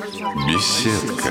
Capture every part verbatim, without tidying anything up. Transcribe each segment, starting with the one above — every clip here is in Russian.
Беседка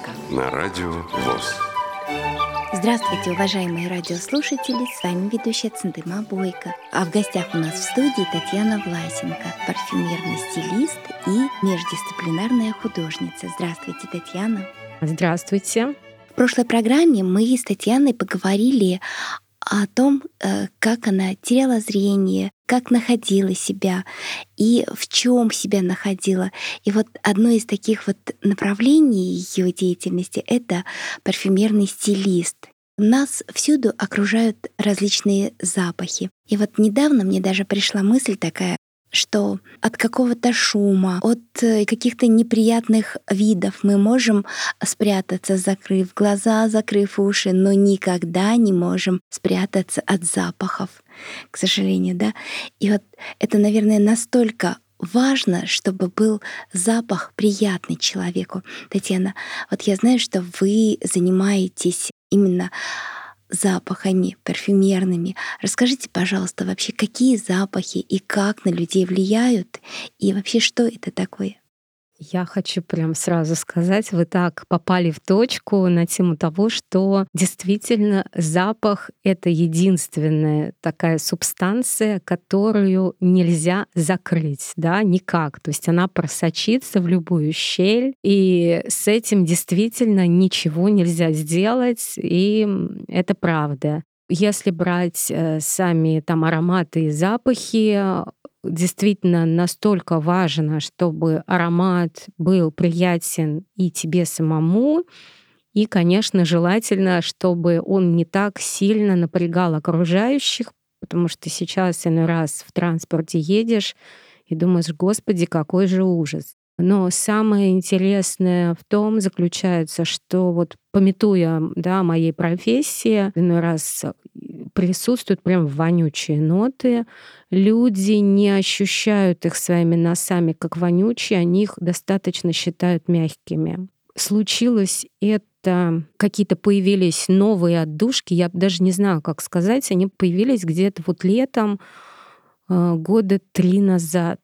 на радио ВОС. Здравствуйте, уважаемые радиослушатели, с вами ведущая Центыма Бойко. А в гостях у нас в студии Татьяна Власенко, парфюмерный стилист и междисциплинарная художница. Здравствуйте, Татьяна. Здравствуйте. В прошлой программе мы с Татьяной поговорили о том, как она теряла зрение, как находила себя и в чем себя находила. И вот одно из таких вот направлений ее деятельности — это парфюмерный стилист. Нас всюду окружают различные запахи. И вот недавно мне даже пришла мысль такая, что от какого-то шума, от каких-то неприятных видов мы можем спрятаться, закрыв глаза, закрыв уши, но никогда не можем спрятаться от запахов, к сожалению, да. И вот это, наверное, настолько важно, чтобы был запах приятный человеку. Татьяна, вот я знаю, что вы занимаетесь именно запахами парфюмерными. Расскажите, пожалуйста, вообще, какие запахи и как на людей влияют, и вообще, что это такое? Я хочу прям сразу сказать, вы так попали в точку на тему того, что действительно запах — это единственная такая субстанция, которую нельзя закрыть, да, никак. То есть она просочится в любую щель, и с этим действительно ничего нельзя сделать, и это правда. Если брать э, сами там ароматы и запахи, действительно настолько важно, чтобы аромат был приятен и тебе самому, и, конечно, желательно, чтобы он не так сильно напрягал окружающих, потому что сейчас иной раз в транспорте едешь и думаешь: «Господи, какой же ужас». Но самое интересное в том заключается, что вот памятуя, да, моей профессии, иной раз присутствуют прям вонючие ноты. Люди не ощущают их своими носами как вонючие, они их достаточно считают мягкими. Случилось это, какие-то появились новые отдушки, я даже не знаю, как сказать, они появились где-то вот летом, э, года три назад.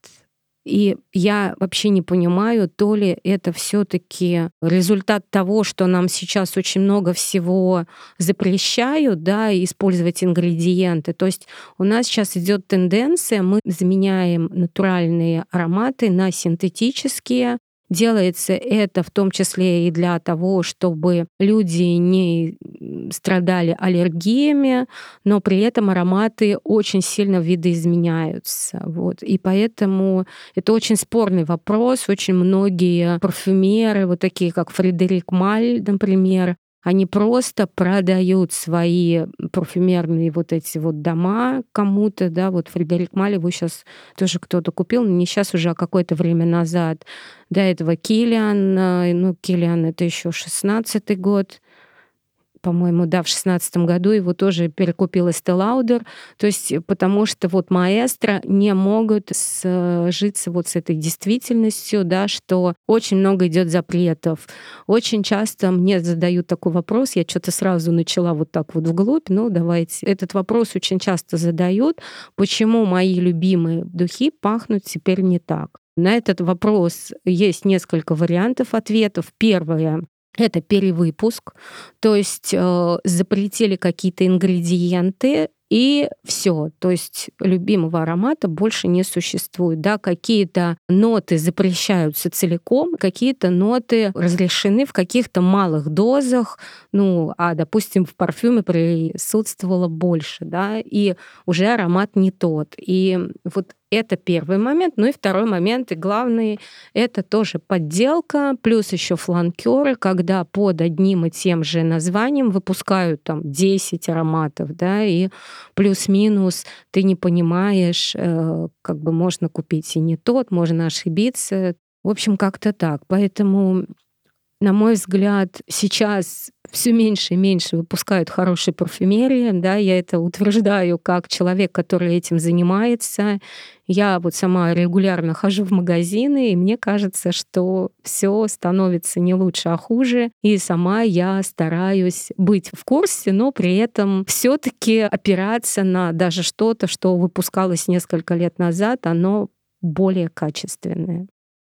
И я вообще не понимаю, то ли это все-таки результат того, что нам сейчас очень много всего запрещают, да, использовать ингредиенты. То есть у нас сейчас идет тенденция, мы заменяем натуральные ароматы на синтетические. Делается это в том числе и для того, чтобы люди не страдали аллергиями, но при этом ароматы очень сильно видоизменяются. Вот. И поэтому это очень спорный вопрос. Очень многие парфюмеры, вот такие как Фредерик Маль, например, они просто продают свои парфюмерные вот эти вот дома кому-то, да, вот Фредерик Маль, его сейчас тоже кто-то купил, но не сейчас уже, а какое-то время назад. До этого Киллиан, ну, Киллиан — это еще шестнадцатый год, по-моему, да, в шестнадцатом году его тоже перекупил Estée Lauder. То есть потому что вот маэстро не могут сжиться вот с этой действительностью, да, что очень много идет запретов. Очень часто мне задают такой вопрос, я что-то сразу начала вот так вот вглубь, ну давайте. Этот вопрос очень часто задают, почему мои любимые духи пахнут теперь не так. На этот вопрос есть несколько вариантов ответов. Первое — это перевыпуск, то есть э, запретили какие-то ингредиенты, и все, то есть любимого аромата больше не существует. Да? Какие-то ноты запрещаются целиком, какие-то ноты разрешены в каких-то малых дозах, ну, а, допустим, в парфюме присутствовало больше, да, и уже аромат не тот. И вот это первый момент. Ну и второй момент, и главный, это тоже подделка, плюс еще фланкеры, когда под одним и тем же названием выпускают там десять ароматов, да, и плюс-минус ты не понимаешь, э, как бы можно купить и не тот, можно ошибиться. В общем, как-то так. Поэтому, на мой взгляд, сейчас все меньше и меньше выпускают хорошей парфюмерии, да, я это утверждаю как человек, который этим занимается. Я вот сама регулярно хожу в магазины, и мне кажется, что все становится не лучше, а хуже. И сама я стараюсь быть в курсе, но при этом все таки опираться на даже что-то, что выпускалось несколько лет назад, оно более качественное.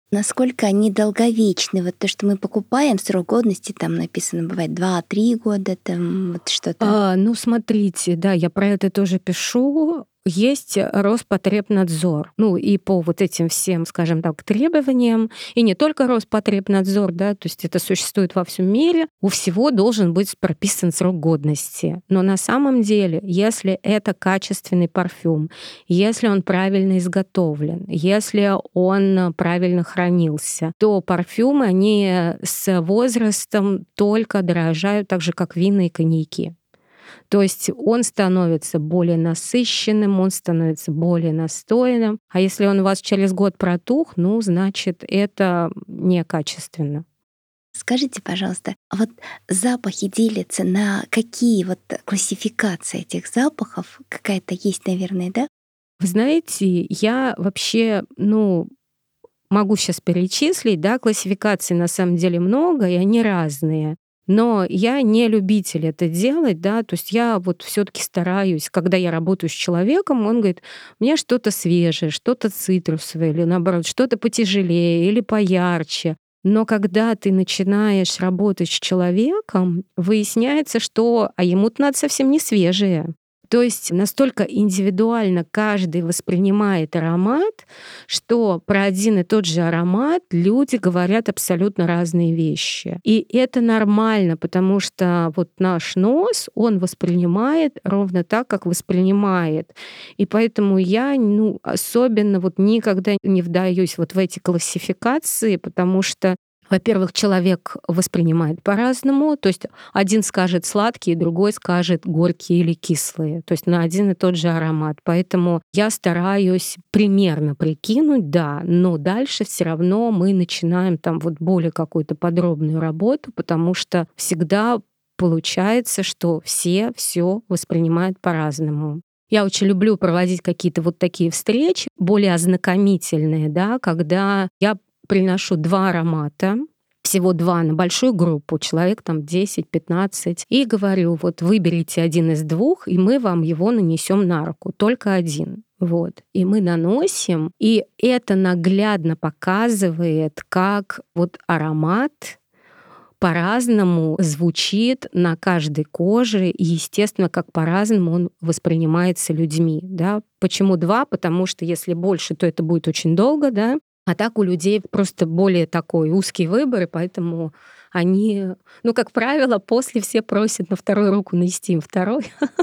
Насколько они долговечны? Вот то, что мы покупаем, срок годности, там написано, бывает два-три года, там вот что-то. А, ну, смотрите, да, я про это тоже пишу. Есть Роспотребнадзор. Ну, и по вот этим всем, скажем так, требованиям, и не только Роспотребнадзор, да, то есть это существует во всем мире, у всего должен быть прописан срок годности. Но на самом деле, если это качественный парфюм, если он правильно изготовлен, если он правильно хранился, то парфюмы, они с возрастом только дорожают, так же, как вина и коньяки. То есть он становится более насыщенным, он становится более настойным. А если он у вас через год протух, ну, значит, это некачественно. Скажите, пожалуйста, а вот запахи делятся на какие вот классификации этих запахов? Какая-то есть, наверное, да? Вы знаете, я вообще, ну, могу сейчас перечислить, да, классификаций на самом деле много, и они разные. Но я не любитель это делать, да, то есть я вот все-таки стараюсь, когда я работаю с человеком, он говорит, мне что-то свежее, что-то цитрусовое, или наоборот, что-то потяжелее или поярче. Но когда ты начинаешь работать с человеком, выясняется, что а ему-то надо совсем не свежее. То есть настолько индивидуально каждый воспринимает аромат, что про один и тот же аромат люди говорят абсолютно разные вещи. И это нормально, потому что вот наш нос, он воспринимает ровно так, как воспринимает. И поэтому я, ну, особенно вот никогда не вдаюсь вот в эти классификации, потому что, во-первых, человек воспринимает по-разному, то есть один скажет сладкие, другой скажет горькие или кислые, то есть на один и тот же аромат. Поэтому я стараюсь примерно прикинуть, да, но дальше все равно мы начинаем там вот более какую-то подробную работу, потому что всегда получается, что все все воспринимают по-разному. Я очень люблю проводить какие-то вот такие встречи, более ознакомительные, да, когда я приношу два аромата, всего два на большую группу, человек там десять-пятнадцать, и говорю, вот выберите один из двух, и мы вам его нанесем на руку, только один. Вот. И мы наносим, и это наглядно показывает, как вот аромат по-разному звучит на каждой коже, и, естественно, как по-разному он воспринимается людьми. Да? Почему два? Потому что если больше, то это будет очень долго, да? А так у людей просто более такой узкий выбор, и поэтому они, ну, как правило, после все просят на вторую руку нанести им второй.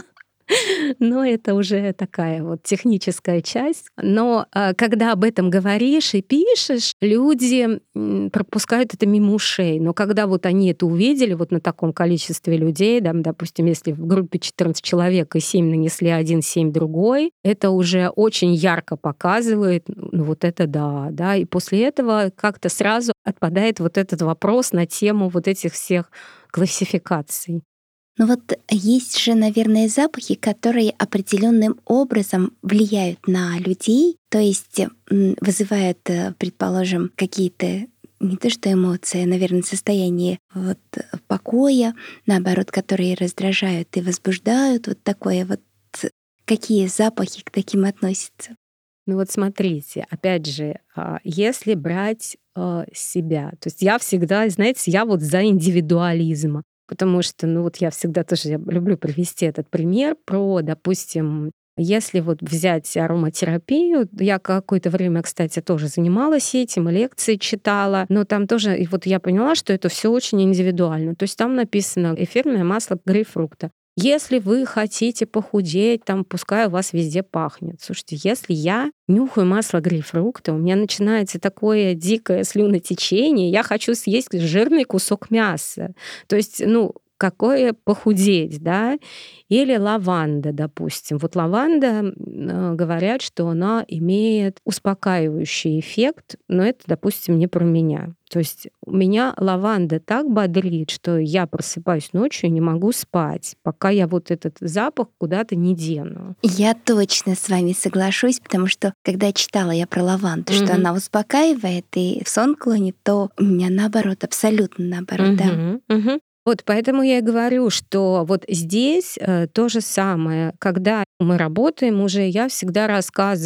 Но это уже такая вот техническая часть. Но а, когда об этом говоришь и пишешь, люди м, пропускают это мимо ушей. Но когда вот они это увидели вот на таком количестве людей, да, допустим, если в группе четырнадцать человек и семь нанесли один, семь другой, это уже очень ярко показывает, ну вот это да, да. И после этого как-то сразу отпадает вот этот вопрос на тему вот этих всех классификаций. Ну вот есть же, наверное, запахи, которые определенным образом влияют на людей, то есть м, вызывают, э, предположим, какие-то не то что эмоции, а, наверное, состояние вот покоя, наоборот, которые раздражают и возбуждают. Вот такое вот. Какие запахи к таким относятся? Ну вот смотрите, опять же, а, если брать а, себя, то есть я всегда, знаете, я вот за индивидуализм. Потому что, ну вот я всегда тоже я люблю привести этот пример про, допустим, если вот взять ароматерапию, я какое-то время, кстати, тоже занималась этим, и лекции читала, но там тоже, и вот я поняла, что это все очень индивидуально. То есть там написано эфирное масло грейпфрута. Если вы хотите похудеть, там, пускай у вас везде пахнет. Слушайте, если я нюхаю масло грейпфрута, у меня начинается такое дикое слюнотечение, я хочу съесть жирный кусок мяса. То есть, ну, какое похудеть, да? Или лаванда, допустим. Вот лаванда, э, говорят, что она имеет успокаивающий эффект, но это, допустим, не про меня. То есть у меня лаванда так бодрит, что я просыпаюсь ночью и не могу спать, пока я вот этот запах куда-то не дену. Я точно с вами соглашусь, потому что когда читала я про лаванду, что Мгм. она успокаивает и в сон клонит, то у меня наоборот, абсолютно наоборот, да. Мгм, мгм. Вот поэтому я и говорю, что вот здесь э, то же самое. Когда мы работаем уже, я всегда рассказываю,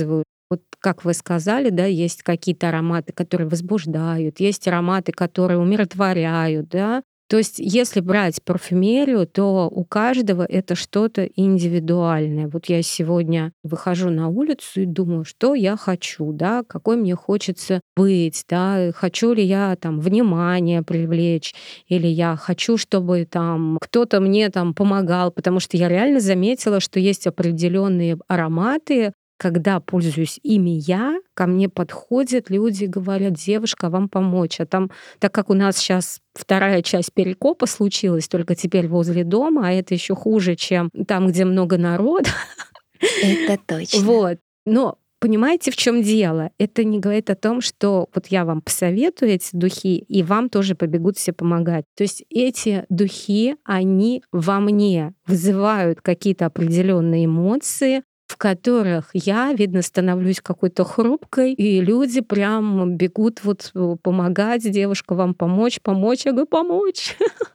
Вот как вы сказали, да, есть какие-то ароматы, которые возбуждают, есть ароматы, которые умиротворяют, да. То есть если брать парфюмерию, то у каждого это что-то индивидуальное. Вот я сегодня выхожу на улицу и думаю, что я хочу, да, какой мне хочется быть, да, хочу ли я там внимание привлечь, или я хочу, чтобы там кто-то мне там помогал, потому что я реально заметила, что есть определенные ароматы, когда пользуюсь ими я, ко мне подходят люди и говорят: девушка, вам помочь. А там, так как у нас сейчас вторая часть Перекопа случилась, только теперь возле дома, а это еще хуже, чем там, где много народа. Это точно. Вот. Но понимаете, в чем дело? Это не говорит о том, что вот я вам посоветую эти духи, и вам тоже побегут все помогать. То есть эти духи, они во мне вызывают какие-то определенные эмоции, в которых я, видно, становлюсь какой-то хрупкой, и люди прям бегут вот помогать, девушка, вам помочь, помочь. Я говорю: помочь.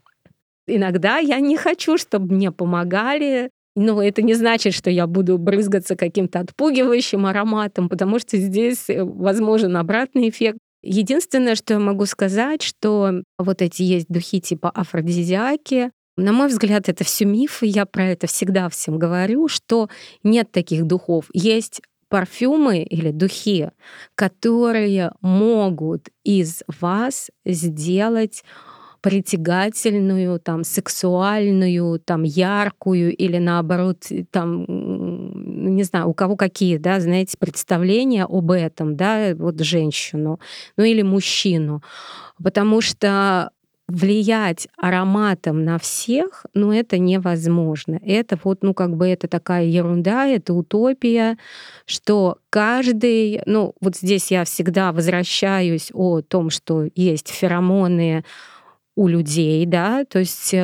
Иногда я не хочу, чтобы мне помогали, но это не значит, что я буду брызгаться каким-то отпугивающим ароматом, потому что здесь возможен обратный эффект. Единственное, что я могу сказать, что вот эти есть духи типа афродизиаки. На мой взгляд, это все мифы. Я про это всегда всем говорю, что нет таких духов. Есть парфюмы или духи, которые могут из вас сделать притягательную, там, сексуальную, там, яркую или наоборот, там, не знаю, у кого какие, да, знаете, представления об этом, да, вот женщину, ну или мужчину. Потому что влиять ароматом на всех, ну, это невозможно. Это вот, ну, как бы это такая ерунда, это утопия, что каждый, ну, вот здесь я всегда возвращаюсь о том, что есть феромоны у людей, да, то есть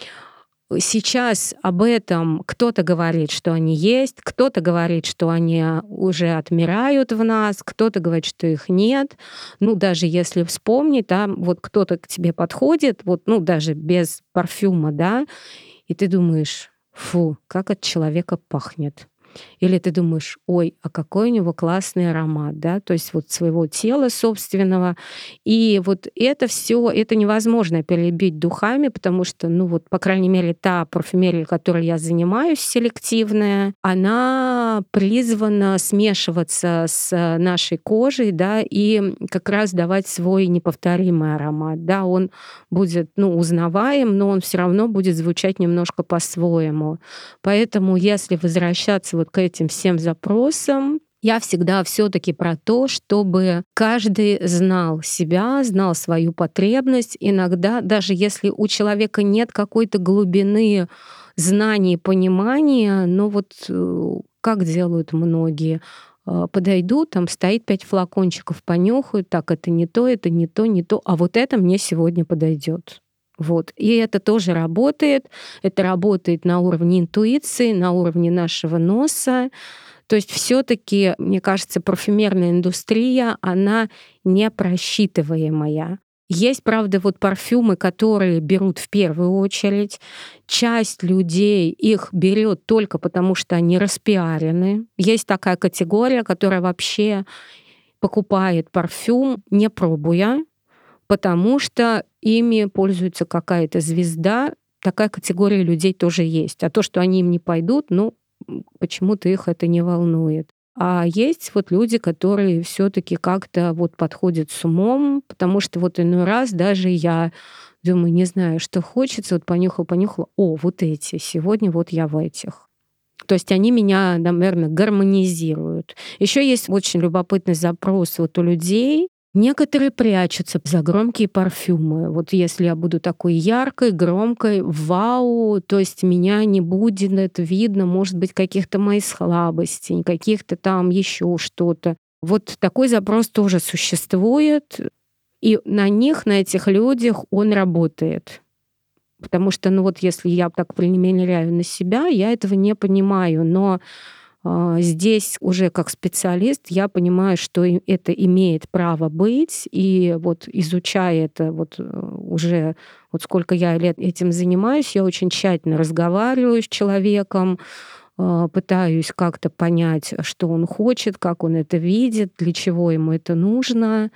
сейчас об этом кто-то говорит, что они есть, кто-то говорит, что они уже отмирают в нас, кто-то говорит, что их нет. Ну, даже если вспомнить, да, вот кто-то к тебе подходит, вот, ну, даже без парфюма, да, и ты думаешь: фу, как от человека пахнет. Или ты думаешь: ой, а какой у него классный аромат, да, то есть вот своего тела собственного. И вот это все, это невозможно перебить духами, потому что, ну вот, по крайней мере, та парфюмерия, которой я занимаюсь, селективная, она призвана смешиваться с нашей кожей, да, и как раз давать свой неповторимый аромат, да, он будет, ну, узнаваем, но он все равно будет звучать немножко по-своему. Поэтому, если возвращаться вот к этим всем запросам, я всегда все-таки про то, чтобы каждый знал себя, знал свою потребность. Иногда, даже если у человека нет какой-то глубины знаний, понимания, но вот как делают многие, подойдут, там стоит пять флакончиков, понюхают, так, это не то, это не то, не то, а вот это мне сегодня подойдет. Вот. И это тоже работает. Это работает на уровне интуиции, на уровне нашего носа. То есть все-таки, мне кажется, парфюмерная индустрия, она непросчитываемая. Есть, правда, вот парфюмы, которые берут в первую очередь. Часть людей их берет только потому, что они распиарены. Есть такая категория, которая вообще покупает парфюм, не пробуя, потому что ими пользуется какая-то звезда. Такая категория людей тоже есть. А то, что они им не пойдут, ну, почему-то их это не волнует. А есть вот люди, которые все-таки как-то вот подходят с умом, потому что вот иной раз даже я думаю, не знаю, что хочется, вот понюхала, понюхала, о, вот эти, сегодня вот я в этих. То есть они меня, наверное, гармонизируют. Еще есть очень любопытный запрос вот у людей. Некоторые прячутся за громкие парфюмы. Вот если я буду такой яркой, громкой, вау, то есть меня не будет это видно, может быть, каких-то моих слабостей, каких-то там еще что-то. Вот такой запрос тоже существует, и на них, на этих людях он работает. Потому что, ну вот если я так примеряю на себя, я этого не понимаю, но здесь уже как специалист я понимаю, что это имеет право быть, и вот изучая это вот уже, вот сколько я лет этим занимаюсь, я очень тщательно разговариваю с человеком, э, пытаюсь как-то понять, что он хочет, как он это видит, для чего ему это нужно.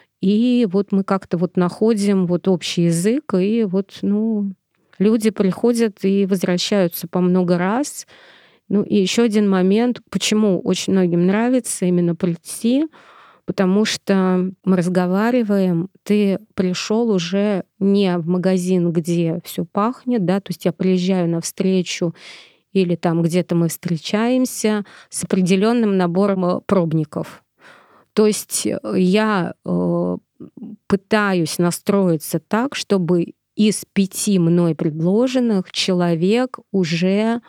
И вот мы как-то вот находим вот общий язык, и вот, ну, люди приходят и возвращаются по много раз. Ну и еще один момент, почему очень многим нравится именно прийти, потому что мы разговариваем, ты пришел уже не в магазин, где все пахнет, да, то есть я приезжаю на встречу или там где-то мы встречаемся с определенным набором пробников. То есть я э, пытаюсь настроиться так, чтобы из пяти мной предложенных человек уже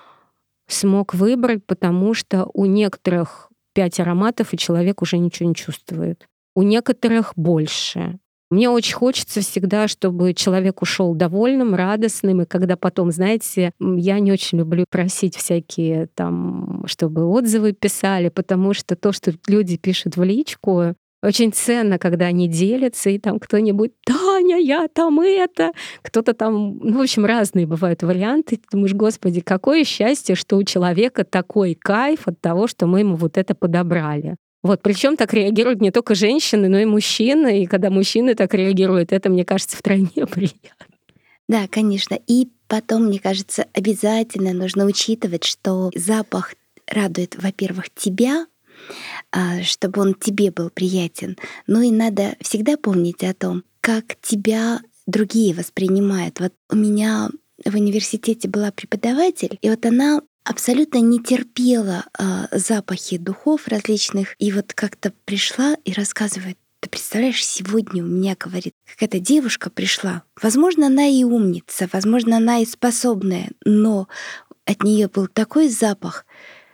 смог выбрать, потому что у некоторых пять ароматов, и человек уже ничего не чувствует. У некоторых больше. Мне очень хочется всегда, чтобы человек ушел довольным, радостным, и когда потом, знаете, я не очень люблю просить всякие там, чтобы отзывы писали, потому что то, что люди пишут в личку, очень ценно, когда они делятся, и там кто-нибудь: «Таня, я там это!» Кто-то там, ну, в общем, разные бывают варианты. Ты думаешь: «Господи, какое счастье, что у человека такой кайф от того, что мы ему вот это подобрали». Вот, причем так реагируют не только женщины, но и мужчины. И когда мужчины так реагируют, это, мне кажется, втройне приятно. Да, конечно. И потом, мне кажется, обязательно нужно учитывать, что запах радует, во-первых, тебя, чтобы он тебе был приятен. Ну и надо всегда помнить о том, как тебя другие воспринимают. Вот у меня в университете была преподаватель, и вот она абсолютно не терпела э, запахи духов различных. И вот как-то пришла и рассказывает: «Ты представляешь, сегодня у меня, говорит, какая-то девушка пришла. Возможно, она и умница, возможно, она и способная, но от нее был такой запах,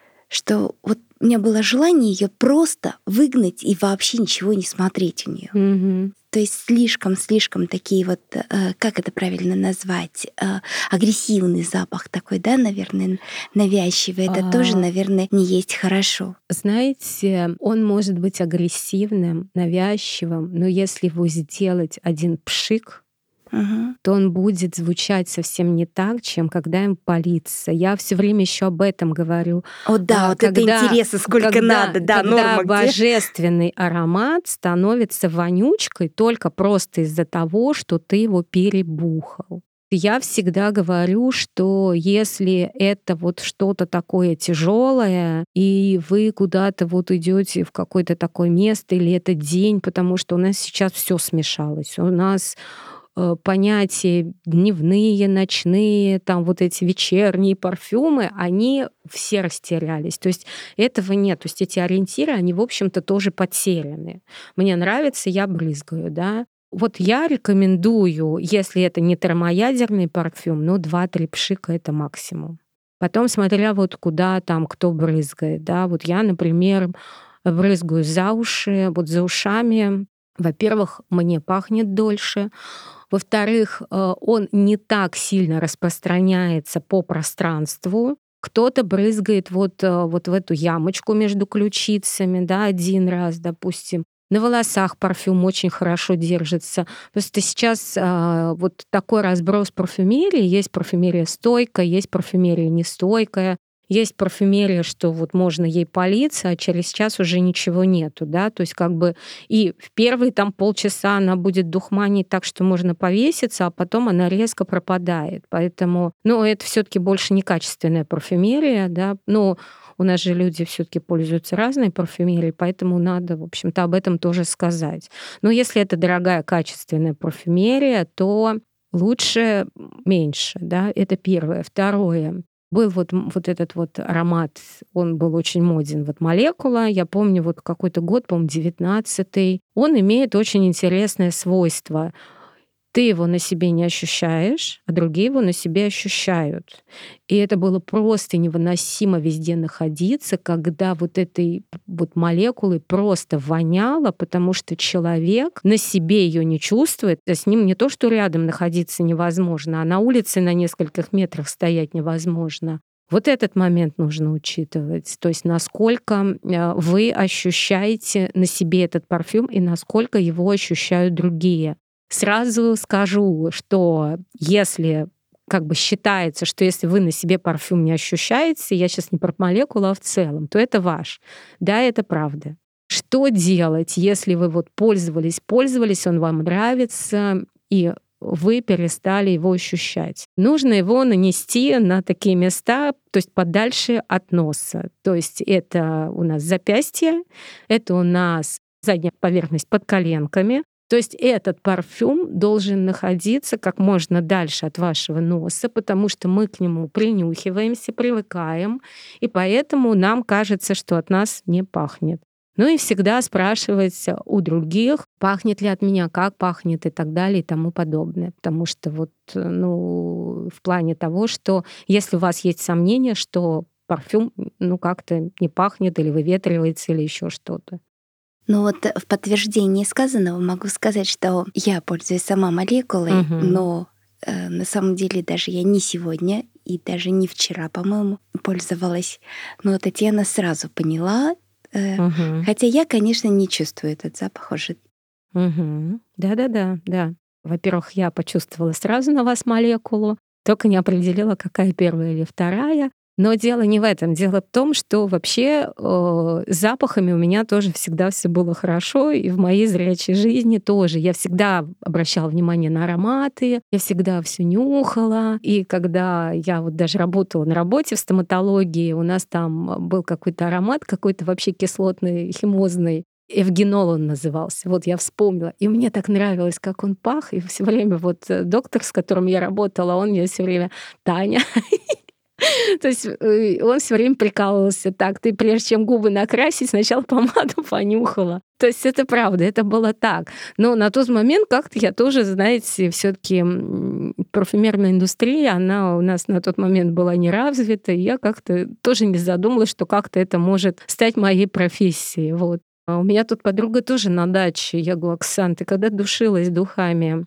что вот у меня было желание ее просто выгнать и вообще ничего не смотреть у нее». Мгм. То есть слишком-слишком такие вот, э, как это правильно назвать, э, агрессивный запах такой, да, наверное, навязчивый. Это тоже, А, наверное, не есть хорошо. Знаете, он может быть агрессивным, навязчивым, но если его сделать один пшик, Мгм. то он будет звучать совсем не так, чем когда им палиться. Я все время еще об этом говорю. О да, А, вот это Когда, интересно, сколько когда, надо, да, когда норма где. божественный аромат становится вонючкой только просто из-за того, что ты его перебухал. Я всегда говорю, что если это вот что-то такое тяжелое, и вы куда-то вот идете в какое-то такое место, или это день, потому что у нас сейчас все смешалось. У нас э, понятия дневные, ночные, там вот эти вечерние парфюмы, они все растерялись. То есть этого нет. То есть эти ориентиры, они, в общем-то, тоже потеряны. Мне нравится, я брызгаю, да. Вот я рекомендую, если это не термоядерный парфюм, ну, два-три пшика — это максимум. Потом, смотря вот куда там кто брызгает, да. Вот я, например, брызгаю за уши. Вот за ушами, во-первых, мне пахнет дольше. Во-вторых, э, он не так сильно распространяется по пространству. Кто-то брызгает вот, э, вот в эту ямочку между ключицами, да, один раз, допустим. На волосах парфюм очень хорошо держится. Просто сейчас а, вот такой разброс парфюмерии. Есть парфюмерия стойкая, есть парфюмерия нестойкая. Есть парфюмерия, что вот можно ей палиться, а через час уже ничего нету, да, то есть как бы и в первые там полчаса она будет духманить так, что можно повеситься, а потом она резко пропадает. Поэтому, ну, это все-таки больше не качественная парфюмерия, да, но у нас же люди все-таки пользуются разной парфюмерией, поэтому надо, в общем-то, об этом тоже сказать. Но если это дорогая качественная парфюмерия, то лучше меньше, да, это первое. Второе. Был вот, вот этот вот аромат, он был очень моден, вот молекула, я помню, вот какой-то год, по-моему, девятнадцатый. Он имеет очень интересное свойство. Ты его на себе не ощущаешь, а другие его на себе ощущают. И это было просто невыносимо везде находиться, когда вот этой вот молекулой просто воняло, потому что человек на себе ее не чувствует. А с ним не то, что рядом находиться невозможно, а на улице на нескольких метрах стоять невозможно. Вот этот момент нужно учитывать. То есть насколько вы ощущаете на себе этот парфюм и насколько его ощущают другие. Сразу скажу, что если как бы считается, что если вы на себе парфюм не ощущаете, я сейчас не про молекулу, а в целом, то это ваш. Да, это правда. Что делать, если вы вот пользовались, пользовались, он вам нравится, и вы перестали его ощущать? Нужно его нанести на такие места, то есть подальше от носа. То есть это у нас запястье, это у нас задняя поверхность под коленками. То есть этот парфюм должен находиться как можно дальше от вашего носа, потому что мы к нему принюхиваемся, привыкаем, и поэтому нам кажется, что от нас не пахнет. Ну и всегда спрашивать у других, пахнет ли от меня, как пахнет и так далее и тому подобное. Потому что вот, ну, в плане того, что если у вас есть сомнения, что парфюм, ну, как-то не пахнет или выветривается или еще что-то. Ну вот в подтверждение сказанного могу сказать, что я пользуюсь сама молекулой, Угу. но э, на самом деле даже я не сегодня и даже не вчера, по-моему, пользовалась. Но Татьяна сразу поняла, э, Угу. хотя я, конечно, не чувствую этот запах уже. Угу. Да-да-да, да. Во-первых, я почувствовала сразу на вас молекулу, только не определила, какая первая или вторая. Но дело не в этом. Дело в том, что вообще э, с запахами у меня тоже всегда все было хорошо, и в моей зрячей жизни тоже. Я всегда обращала внимание на ароматы, я всегда все нюхала. И когда я вот даже работала на работе в стоматологии, у нас там был какой-то аромат, какой-то вообще кислотный, химозный. Эвгенол он назывался. Вот я вспомнила. И мне так нравилось, как он пах. И все время вот доктор, с которым я работала, он мне все время: Таня. То есть он все время прикалывался: так, ты прежде чем губы накрасить, сначала помаду понюхала. То есть это правда, это было так. Но на тот момент как-то я тоже, знаете, все таки парфюмерная индустрия, она у нас на тот момент была не развита, и я как-то тоже не задумалась, что как-то это может стать моей профессией. Вот. А у меня тут подруга тоже на даче. Я говорю: Оксан, ты когда душилась духами?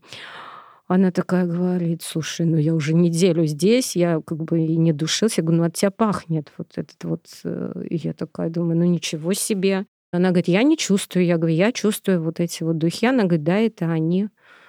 Она такая говорит: слушай, ну я уже неделю здесь, я как бы и не душилась. Я говорю: ну от тебя пахнет вот этот вот. И я такая думаю: ну ничего себе. Она говорит: я не чувствую. Я говорю: я чувствую вот эти вот духи. Она говорит: да, это они.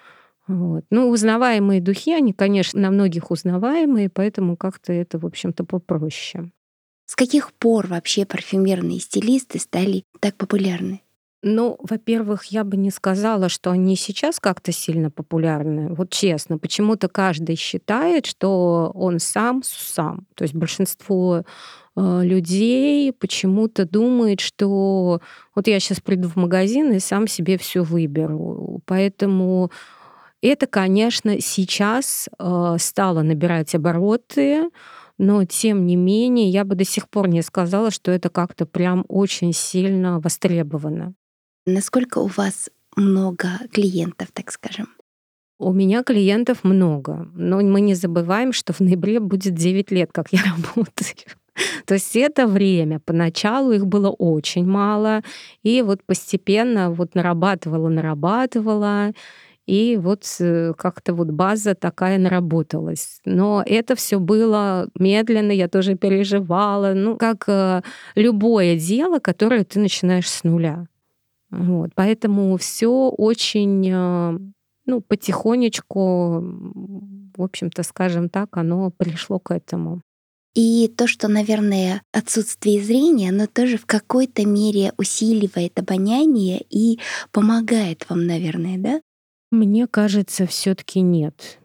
Вот. Ну, узнаваемые духи, они, конечно, на многих узнаваемые, поэтому как-то это, в общем-то, попроще. С каких пор вообще парфюмерные стилисты стали так популярны? Ну, во-первых, я бы не сказала, что они сейчас как-то сильно популярны. Вот честно, почему-то каждый считает, что он сам сам. То есть большинство э, людей почему-то думает, что вот я сейчас приду в магазин и сам себе все выберу. Поэтому это, конечно, сейчас э, стало набирать обороты, но тем не менее я бы до сих пор не сказала, что это как-то прям очень сильно востребовано. Насколько у вас много клиентов, так скажем? У меня клиентов много, но мы не забываем, что в ноябре будет девять лет, как я работаю. То есть это время. Поначалу их было очень мало, и вот постепенно вот нарабатывала, нарабатывала, и вот э, как-то вот база такая наработалась. Но это все было медленно, я тоже переживала. Ну, как э, любое дело, которое ты начинаешь с нуля. Вот. Поэтому все очень, э, ну, потихонечку, м, в общем-то, скажем так, оно пришло к этому. И то, что, наверное, отсутствие зрения, оно тоже в какой-то мере усиливает обоняние и помогает вам, наверное, да? Мне кажется, все таки нет.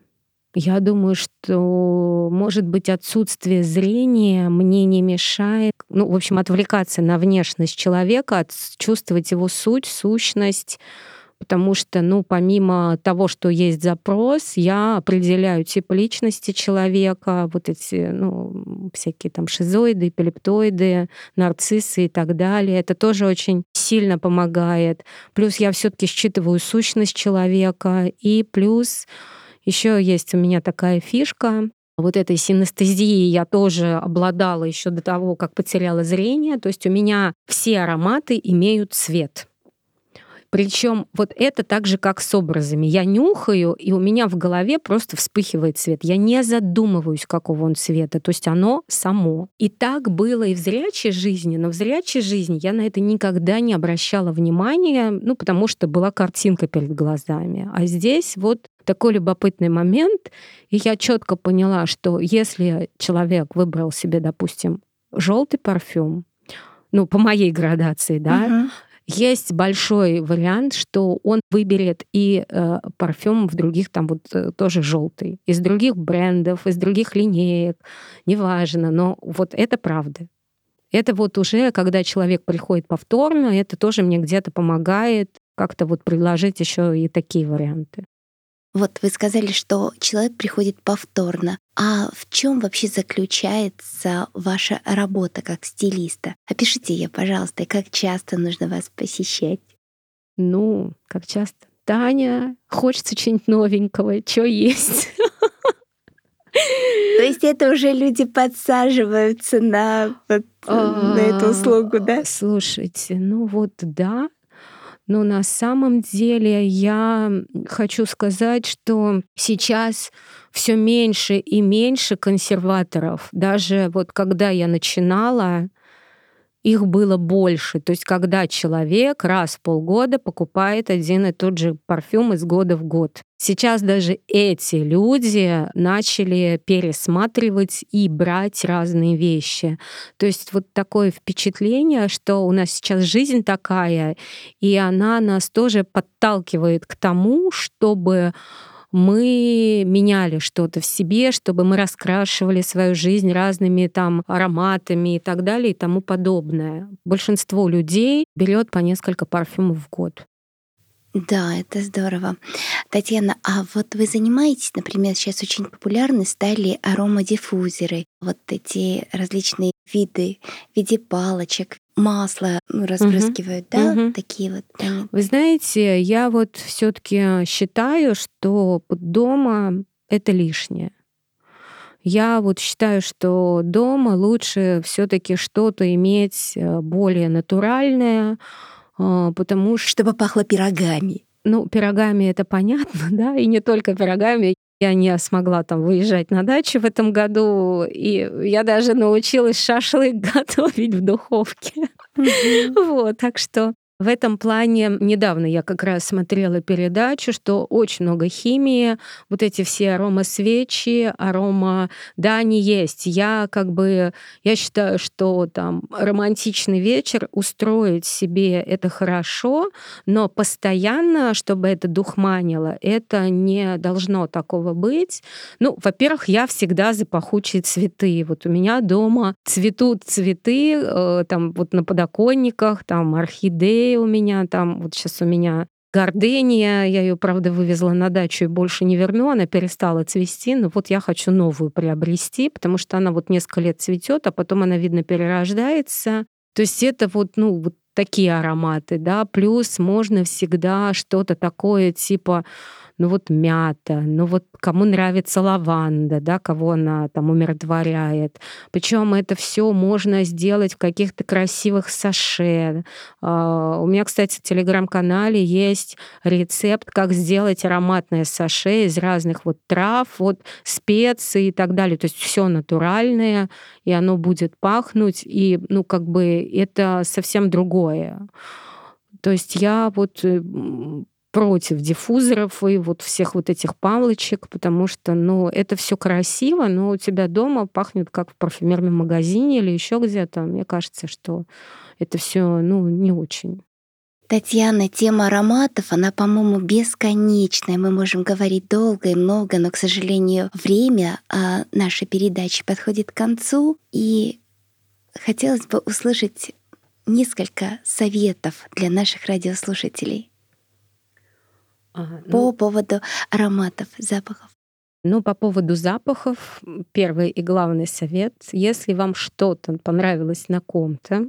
Я думаю, что, может быть, отсутствие зрения мне не мешает, ну, в общем, отвлекаться на внешность человека, от чувствовать его суть, сущность. Потому что, ну, помимо того, что есть запрос, я определяю тип личности человека, вот эти, ну, всякие там шизоиды, эпилептоиды, нарциссы и так далее. Это тоже очень сильно помогает. Плюс я все таки считываю сущность человека. И плюс еще есть у меня такая фишка. Вот этой синестезией я тоже обладала еще до того, как потеряла зрение. То есть у меня все ароматы имеют цвет. Причем вот это так же, как с образами. Я нюхаю, и у меня в голове просто вспыхивает цвет. Я не задумываюсь, какого он цвета. То есть оно само. И так было и в зрячей жизни, но в зрячей жизни я на это никогда не обращала внимания, ну, потому что была картинка перед глазами. А здесь вот такой любопытный момент, и я четко поняла, что если человек выбрал себе, допустим, желтый парфюм, ну, по моей градации, да, Мгм. есть большой вариант, что он выберет и э, парфюм в других, там вот э, тоже желтый, из других брендов, из других линеек, неважно, но вот это правда. Это вот уже, когда человек приходит повторно, это тоже мне где-то помогает как-то вот предложить еще и такие варианты. Вот вы сказали, что человек приходит повторно. А в чем вообще заключается ваша работа как стилиста? Опишите ее, пожалуйста, и как часто нужно вас посещать? Ну, как часто? Таня, хочется чего-нибудь новенького, что есть? То есть это уже люди подсаживаются на, вот, на эту услугу, да? Слушайте, ну вот да, но на самом деле я хочу сказать, что сейчас все меньше и меньше консерваторов. Даже вот когда я начинала, их было больше. То есть когда человек раз в полгода покупает один и тот же парфюм из года в год. Сейчас даже эти люди начали пересматривать и брать разные вещи. То есть вот такое впечатление, что у нас сейчас жизнь такая, и она нас тоже подталкивает к тому, чтобы мы меняли что-то в себе, чтобы мы раскрашивали свою жизнь разными там ароматами и так далее и тому подобное. Большинство людей берет по несколько парфюмов в год. Да, это здорово. Татьяна, а вот вы занимаетесь, например, сейчас очень популярны стали аромадиффузеры, вот эти различные виды в виде палочек, масло ну, разбрызгивают, да, Мгм. такие вот. Они. Вы знаете, я вот все-таки считаю, что дома это лишнее. Я вот считаю, что дома лучше все-таки что-то иметь э, более натуральное, а, потому что, Чтобы пахло пирогами. ну, пирогами это понятно, да, и не только пирогами. Я не смогла там выезжать на дачу в этом году, и я даже научилась шашлык готовить в духовке. Мгм. Вот, так что в этом плане недавно я как раз смотрела передачу, что очень много химии, вот эти все аромасвечи, арома, да, они есть. Я как бы, я считаю, что там романтичный вечер устроить себе это хорошо, но постоянно, чтобы это духманило, это не должно такого быть. Ну, во-первых, я всегда за пахучие цветы. Вот у меня дома цветут цветы, э, там вот на подоконниках, там орхидеи у меня, там вот сейчас у меня гордения, я ее, правда, вывезла на дачу и больше не верну, она перестала цвести, но вот я хочу новую приобрести, потому что она вот несколько лет цветет, а потом она, видно, перерождается. То есть это вот, ну, вот такие ароматы, да, плюс можно всегда что-то такое типа, ну вот мята, ну вот кому нравится лаванда, да, кого она там умиротворяет. Причем это все можно сделать в каких-то красивых саше. А, У меня, кстати, в телеграм-канале есть рецепт, как сделать ароматное саше из разных вот трав, вот специй и так далее. То есть все натуральное, и оно будет пахнуть, и, ну, как бы это совсем другое. То есть я вот э, м, против диффузоров и вот всех вот этих палочек, потому что, ну, это все красиво, но у тебя дома пахнет как в парфюмерном магазине или еще где-то. Мне кажется, что это все, ну, не очень. Татьяна, тема ароматов, она, по-моему, бесконечная. Мы можем говорить долго и много, но, к сожалению, время а, нашей передачи подходит к концу, и хотелось бы услышать несколько советов для наших радиослушателей Ага, по ну, поводу ароматов, запахов. ну, по поводу запахов, м, первый и главный совет. Если вам что-то понравилось на ком-то,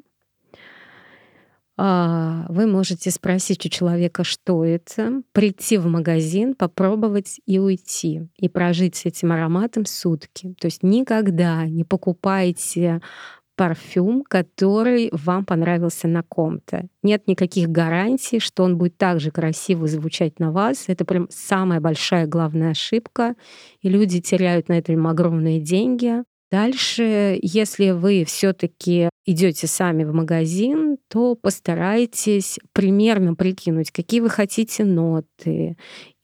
а, вы можете спросить у человека, что это, прийти в магазин, попробовать и уйти, и прожить с этим ароматом сутки. То есть никогда не покупайте парфюм, который вам понравился на ком-то. Нет никаких гарантий, что он будет так же красиво звучать на вас. Это прям самая большая главная ошибка, и люди теряют на этом огромные деньги. Дальше, если вы все-таки идете сами в магазин, то постарайтесь примерно прикинуть, какие вы хотите ноты,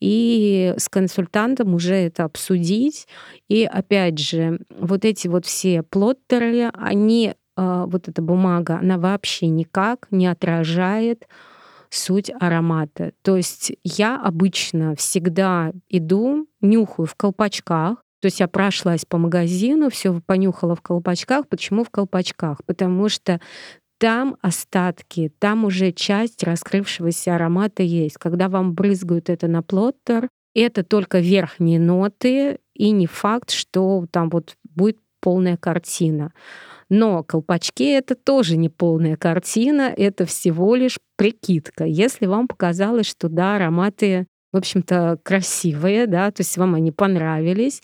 и с консультантом уже это обсудить. И опять же, вот эти вот все плоттеры, они, а, вот эта бумага, она вообще никак не отражает суть аромата. То есть я обычно всегда иду, нюхаю в колпачках. То есть я прошлась по магазину, все понюхала в колпачках. Почему в колпачках? Потому что там остатки, там уже часть раскрывшегося аромата есть. Когда вам брызгают это на плоттер, это только верхние ноты, и не факт, что там вот будет полная картина. Но колпачки — это тоже не полная картина, это всего лишь прикидка. Если вам показалось, что да, ароматы, в общем-то, красивые, да, то есть вам они понравились,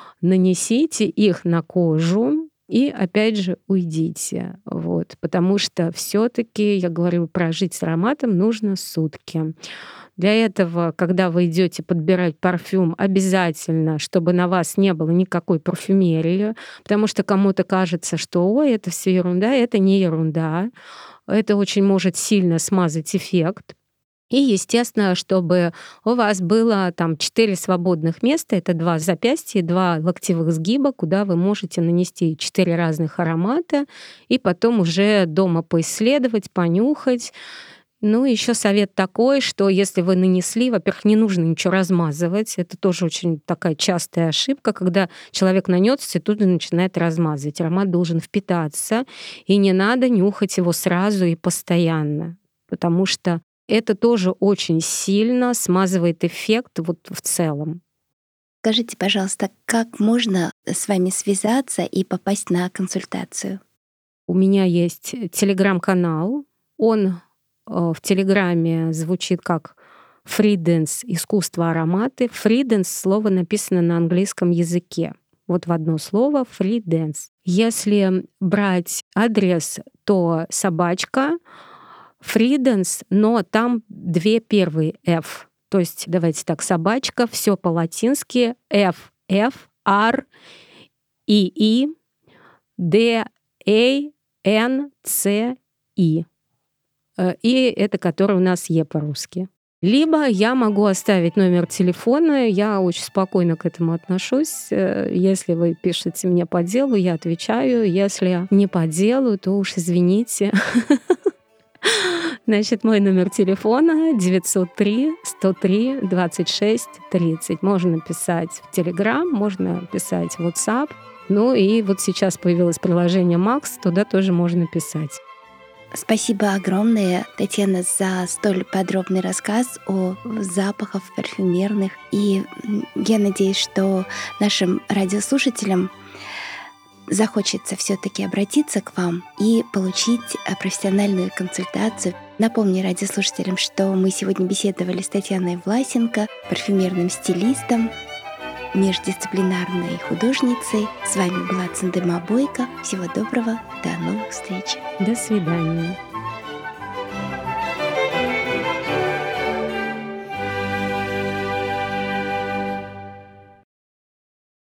нанесите их на кожу и, опять же, уйдите. Вот. Потому что все-таки, я говорю, прожить с ароматом нужно сутки. Для этого, когда вы идете подбирать парфюм, обязательно, чтобы на вас не было никакой парфюмерии, потому что кому-то кажется, что ой, это все ерунда, это не ерунда. Это очень может сильно смазать эффект. И, естественно, чтобы у вас было там четыре свободных места, это два запястья, два локтевых сгиба, куда вы можете нанести четыре разных аромата и потом уже дома поисследовать, понюхать. Ну, еще совет такой, что если вы нанесли, во-первых, не нужно ничего размазывать. Это тоже очень такая частая ошибка, когда человек нанес и тут же начинает размазывать. Аромат должен впитаться, и не надо нюхать его сразу и постоянно, потому что это тоже очень сильно смазывает эффект вот в целом. Скажите, пожалуйста, как можно с вами связаться и попасть на консультацию? У меня есть телеграм-канал. Он э, в телеграме звучит как Free-Dance искусство ароматы. Free-Dance слово написано на английском языке. Вот в одно слово Free-Dance. Если брать адрес, то собачка Free-Dance, но там две первые F. То есть давайте так, собачка, все по-латински, F, F, R, I, I, D, A, N, C, I. И это который у нас Е по-русски. Либо я могу оставить номер телефона, я очень спокойно к этому отношусь. Если вы пишете мне по делу, я отвечаю. Если не по делу, то уж извините. Значит, мой номер телефона девятьсот три сто три двадцать шесть тридцать. Можно писать в Telegram, можно писать в WhatsApp. Ну и вот сейчас появилось приложение Макс, туда тоже можно писать. Спасибо огромное, Татьяна, за столь подробный рассказ о запахах парфюмерных. И я надеюсь, что нашим радиослушателям захочется все-таки обратиться к вам и получить профессиональную консультацию. Напомню радиослушателям, что мы сегодня беседовали с Татьяной Власенко, парфюмерным стилистом, междисциплинарной художницей. С вами была Цендема Бойко. Всего доброго, до новых встреч. До свидания.